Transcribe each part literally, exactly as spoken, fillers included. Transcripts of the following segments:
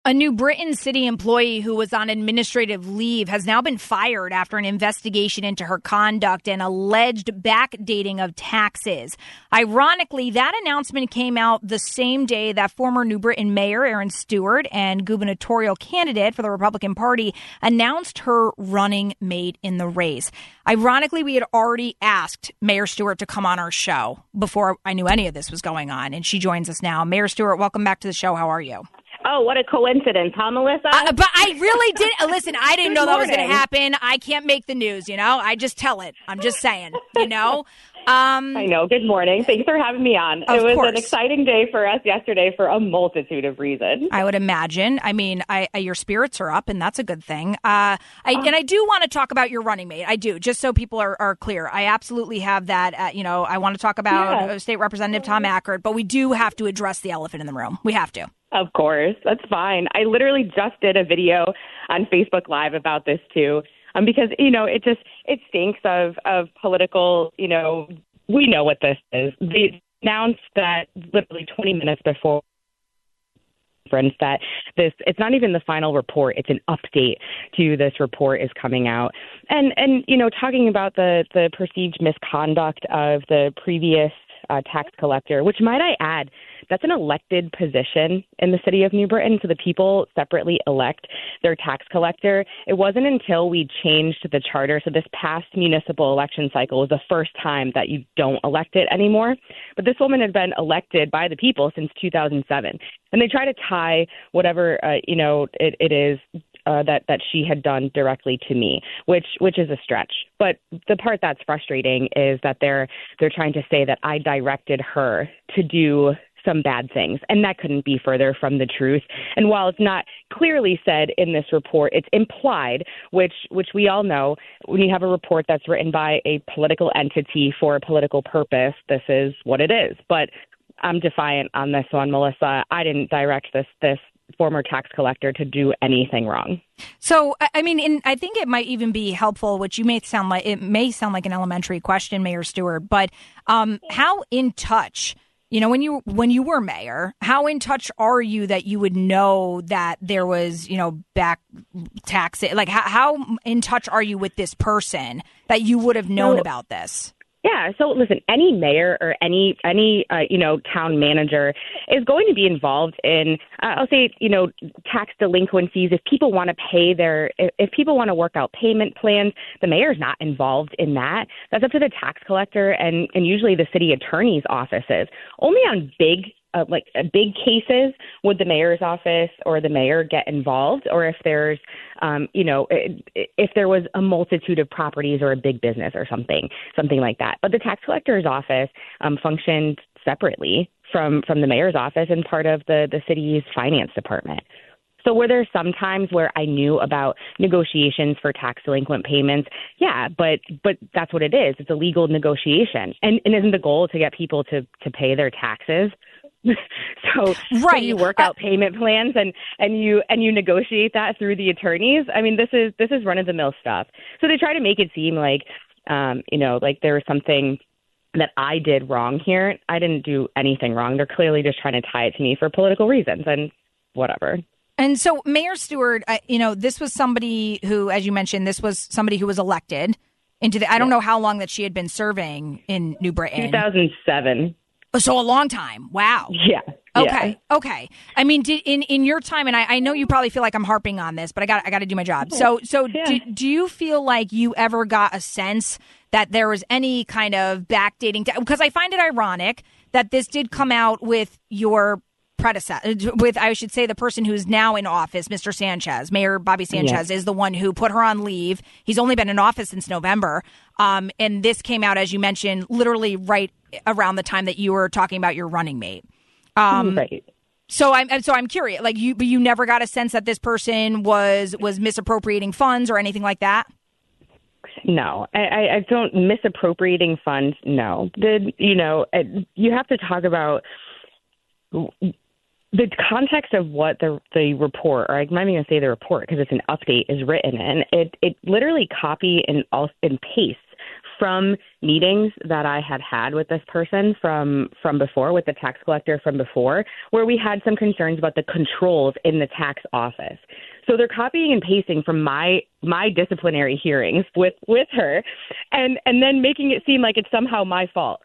A New Britain City employee who was on administrative leave has now been fired after an investigation into her conduct and alleged backdating of taxes. Ironically, that announcement came out the same day that former New Britain Mayor Erin Stewart and gubernatorial candidate for the Republican Party announced her running mate in the race. Ironically, we had already asked Mayor Stewart to come on our show before I knew any of this was going on, and she joins us now. Mayor Stewart, welcome back to the show. How are you? Oh, what a coincidence, huh, Melissa? Uh, but I really did. Listen, I didn't know that was going to happen. I can't make the news, you know? I just tell it. I'm just saying, you know? Um, I know. Good morning. Thanks for having me on. It was course. an exciting day for us yesterday for a multitude of reasons. I would imagine. I mean, I, I, your spirits are up, and that's a good thing. Uh, I, uh, and I do want to talk about your running mate. I do, just so people are, are clear. I absolutely have that. Uh, you know, I want to talk about yeah. State Representative Tom Ackert, but we do have to address the elephant in the room. We have to. Of course. That's fine. I literally just did a video on Facebook Live about this, too, um, because, you know, it just it stinks of, of political, you know, we know what this is. They announced that literally twenty minutes before that this it's not even the final report, it's an update to this report is coming out. And, and you know, talking about the, the perceived misconduct of the previous uh, tax collector, which might I add, that's an elected position in the city of New Britain, so the people separately elect their tax collector. It wasn't until we changed the charter, so this past municipal election cycle was the first time that you don't elect it anymore. But this woman had been elected by the people since two thousand seven, and they try to tie whatever uh, you know it, it is uh, that that she had done directly to me, which which is a stretch. But the part that's frustrating is that they're they're trying to say that I directed her to do some bad things, and that couldn't be further from the truth. And while it's not clearly said in this report, it's implied, which which we all know when you have a report that's written by a political entity for a political purpose, this is what it is. But I'm defiant on this one, Melissa. I didn't direct this this former tax collector to do anything wrong. So, I mean, in, I think it might even be helpful, which you may sound like it may sound like an elementary question, Mayor Stewart, but um, how in touch You know, when you when you were mayor, how in touch are you that you would know that there was, you know, back tax? Like, how, how in touch are you with this person that you would have known so, about this? Yeah. So, listen, any mayor or any any, uh, you know, town manager is going to be involved in, uh, I'll say, you know, tax delinquencies. If people want to pay their if, if people want to work out payment plans, the mayor's not involved in that. That's up to the tax collector and, and usually the city attorney's offices. Only on big Uh, like uh, big cases would the mayor's office or the mayor get involved, or if there's, um, you know, if there was a multitude of properties or a big business or something, something like that. But the tax collector's office um, functioned separately from from the mayor's office and part of the, the city's finance department. So were there some times where I knew about negotiations for tax delinquent payments? Yeah, but but that's what it is. It's a legal negotiation. And, and isn't the goal to get people to, to pay their taxes? so, right. so you work out uh, payment plans and, and you and you negotiate that through the attorneys. I mean, this is this is run of the mill stuff. So they try to make it seem like, um, you know, like there was something that I did wrong here. I didn't do anything wrong. They're clearly just trying to tie it to me for political reasons and whatever. And so, Mayor Stewart, uh, you know, this was somebody who, as you mentioned, this was somebody who was elected into the. I don't know how long that she had been serving in New Britain. two thousand seven. So a long time. Wow. Yeah. Okay. Yeah. Okay. I mean, did, in in your time, and I, I know you probably feel like I'm harping on this, but I got I got to do my job. So so yeah. do, do you feel like you ever got a sense that there was any kind of backdating? Because I find it ironic that this did come out with your predecessor, with, I should say, the person who's now in office, Mister Sanchez. Mayor Bobby Sanchez yeah. is the one who put her on leave. He's only been in office since November. Um, and this came out, as you mentioned, literally right around the time that you were talking about your running mate. Um, right. So I'm so I'm curious, like you, but you never got a sense that this person was was misappropriating funds or anything like that? No, I, I don't misappropriating funds. No, the you know you have to talk about the context of what the the report, or I'm not even going to say the report because it's an update, is written in. It it literally copy and and pastes from meetings that I had had with this person from from before, with the tax collector from before, where we had some concerns about the controls in the tax office. So they're copying and pasting from my my disciplinary hearings with, with her and, and then making it seem like it's somehow my fault.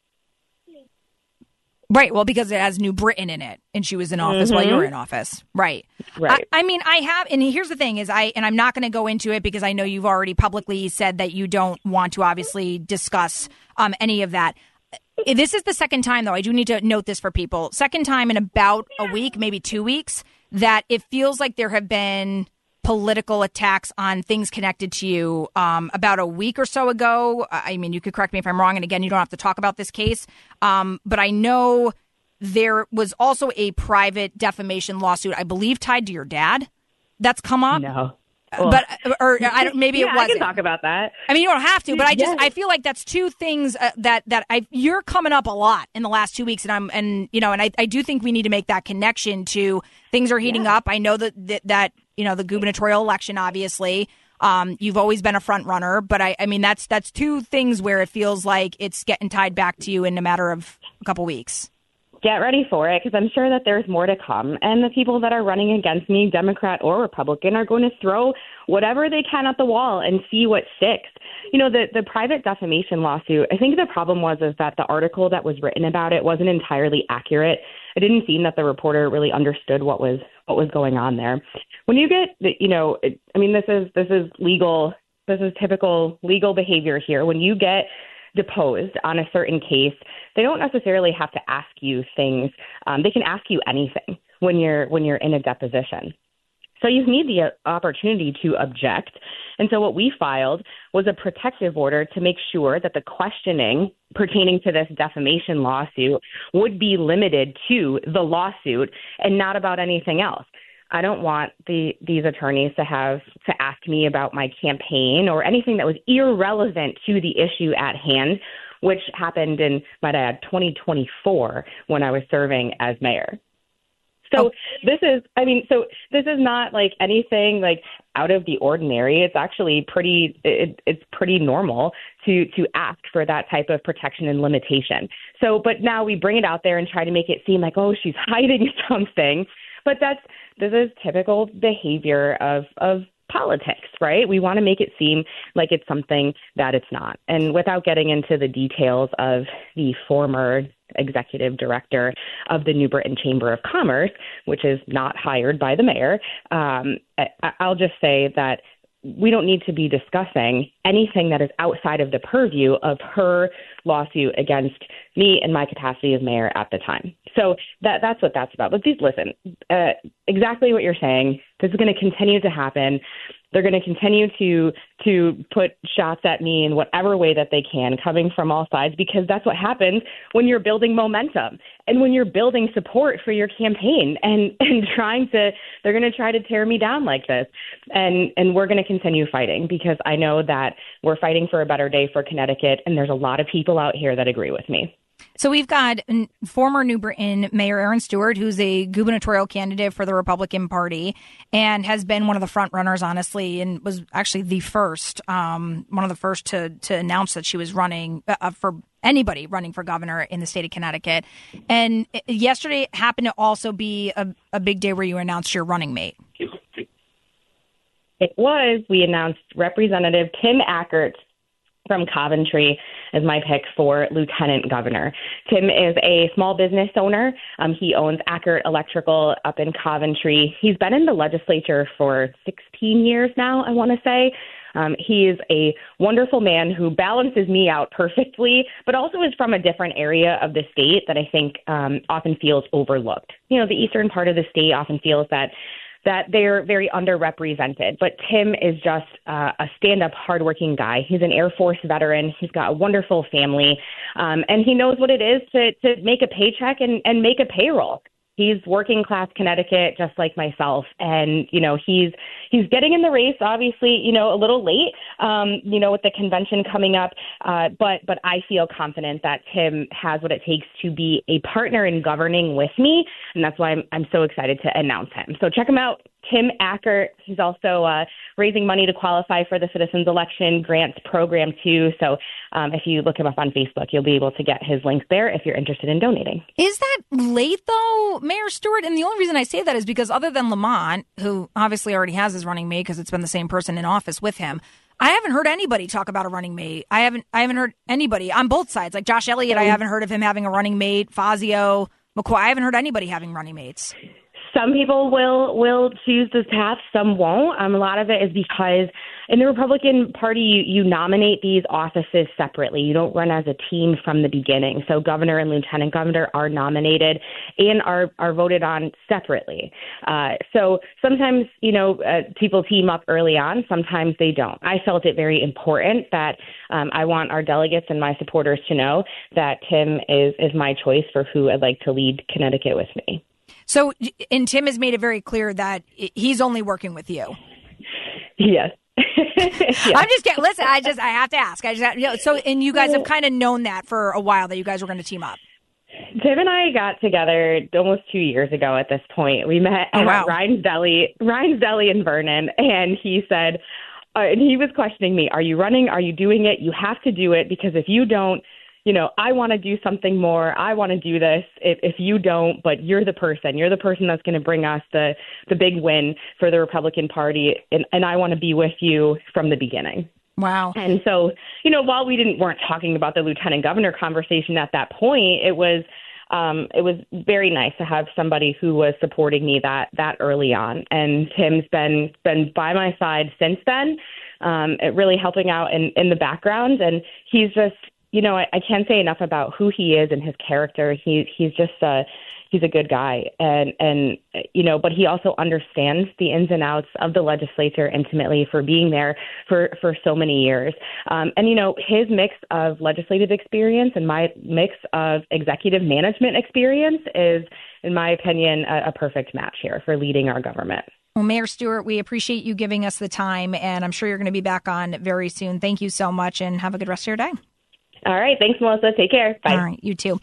Right. Well, because it has New Britain in it and she was in office mm-hmm. while you were in office. Right. Right. I, I mean, I have. And here's the thing is I and I'm not going to go into it because I know you've already publicly said that you don't want to obviously discuss um, any of that. This is the second time, though. I do need to note this for people. Second time in about a week, maybe two weeks, that it feels like there have been political attacks on things connected to you. Um, about a week or so ago, I mean, you could correct me if I'm wrong. And again, you don't have to talk about this case. Um, but I know there was also a private defamation lawsuit, I believe, tied to your dad that's come up. No. Well, but or I don't. Maybe yeah, it wasn't. I can talk about that. I mean, you don't have to, but I just yes. I feel like that's two things uh, that that I you're coming up a lot in the last two weeks, and I'm and you know, and I, I do think we need to make that connection to things are heating yeah. up. I know that, that that you know the gubernatorial election, obviously. Um, you've always been a front runner, but I I mean that's that's two things where it feels like it's getting tied back to you in a matter of a couple weeks. Get ready for it, because I'm sure that there's more to come. And the people that are running against me, Democrat or Republican, are going to throw whatever they can at the wall and see what sticks. You know, the, the private defamation lawsuit, I think the problem was is that the article that was written about it wasn't entirely accurate. It didn't seem that the reporter really understood what was what was going on there. When you get, the, you know, it, I mean, this is this is legal. This is typical legal behavior here. When you get deposed on a certain case, they don't necessarily have to ask you things. Um, they can ask you anything when you're when you're in a deposition. So you need the opportunity to object. And so what we filed was a protective order to make sure that the questioning pertaining to this defamation lawsuit would be limited to the lawsuit and not about anything else. I don't want the these attorneys to have to ask me about my campaign or anything that was irrelevant to the issue at hand, which happened in, might I add, twenty twenty-four when I was serving as mayor. So oh. this is, I mean, so this is not like anything like out of the ordinary. It's actually pretty, it, it's pretty normal to to ask for that type of protection and limitation. So, but now we bring it out there and try to make it seem like, oh, she's hiding something. But that's this is typical behavior of, of politics, right? We want to make it seem like it's something that it's not. And without getting into the details of the former executive director of the New Britain Chamber of Commerce, which is not hired by the mayor, um, I, I'll just say that we don't need to be discussing anything that is outside of the purview of her lawsuit against me in my capacity as mayor at the time. So that that's what that's about. But please listen, uh, exactly what you're saying. This is going to continue to happen. They're going to continue to to put shots at me in whatever way that they can, coming from all sides, because that's what happens when you're building momentum and when you're building support for your campaign and, and trying to, they're going to try to tear me down like this. And, and we're going to continue fighting, because I know that we're fighting for a better day for Connecticut. And there's a lot of people out here that agree with me. So we've got former New Britain Mayor Erin Stewart, who's a gubernatorial candidate for the Republican Party and has been one of the front runners, honestly, and was actually the first, um, one of the first to to announce that she was running uh, for anybody running for governor in the state of Connecticut. And yesterday happened to also be a, a big day where you announced your running mate. It was. We announced Representative Tim Ackert from Coventry as my pick for lieutenant governor. Tim is a small business owner. Um, he owns Ackert Electrical up in Coventry. He's been in the legislature for sixteen years now, I want to say. Um, he is a wonderful man who balances me out perfectly, but also is from a different area of the state that I think um, often feels overlooked. You know, the eastern part of the state often feels that that they're very underrepresented. But Tim is just uh, a stand-up, hardworking guy. He's an Air Force veteran. He's got a wonderful family, um, and he knows what it is to, to make a paycheck and, and make a payroll. He's working class Connecticut, just like myself. And, you know, he's he's getting in the race, obviously, you know, a little late, um, you know, with the convention coming up. Uh, but but I feel confident that Tim has what it takes to be a partner in governing with me. And that's why I'm, I'm so excited to announce him. So check him out, Tim Ackert. He's also uh, raising money to qualify for the Citizens Election Grants program, too. So um, if you look him up on Facebook, you'll be able to get his links there if you're interested in donating. Is that late, though, Mayor Stewart? And the only reason I say that is because other than Lamont, who obviously already has his running mate because it's been the same person in office with him, I haven't heard anybody talk about a running mate. I haven't I haven't heard anybody on both sides. Like Josh Elliott, I haven't heard of him having a running mate. Fazio, McCoy, I haven't heard anybody having running mates. Some people will will choose this path, some won't. Um, a lot of it is because in the Republican Party, you, you nominate these offices separately. You don't run as a team from the beginning. So governor and lieutenant governor are nominated and are, are voted on separately. Uh, so sometimes, you know, uh, people team up early on. Sometimes they don't. I felt it very important that um, I want our delegates and my supporters to know that Tim is, is my choice for who I'd like to lead Connecticut with me. So, and Tim has made it very clear that he's only working with you. Yes. yes. I'm just kidding. Listen, I just, I have to ask. I just, have, you know, so, and you guys have kind of known that for a while that you guys were going to team up. Tim and I got together almost two years ago at this point. We met oh, at wow. Ryan's Deli, Ryan's Deli in Vernon, and he said, uh, and he was questioning me, are you running? Are you doing it? You have to do it because if you don't, you know, I want to do something more. I want to do this. If, if you don't, but you're the person. You're the person that's going to bring us the, the big win for the Republican Party, and, and I want to be with you from the beginning. Wow. And so, you know, while we didn't weren't talking about the lieutenant governor conversation at that point, it was um, it was very nice to have somebody who was supporting me that that early on. And Tim's been been by my side since then, um, it really helping out in, in the background. And he's just, you know, I, I can't say enough about who he is and his character. He he's just a he's a good guy, and and you know, but he also understands the ins and outs of the legislature intimately for being there for for so many years. Um, and you know, his mix of legislative experience and my mix of executive management experience is, in my opinion, a, a perfect match here for leading our government. Well, Mayor Stewart, we appreciate you giving us the time, and I'm sure you're going to be back on very soon. Thank you so much, and have a good rest of your day. All right. Thanks, Melissa. Take care. Bye. All right. You too.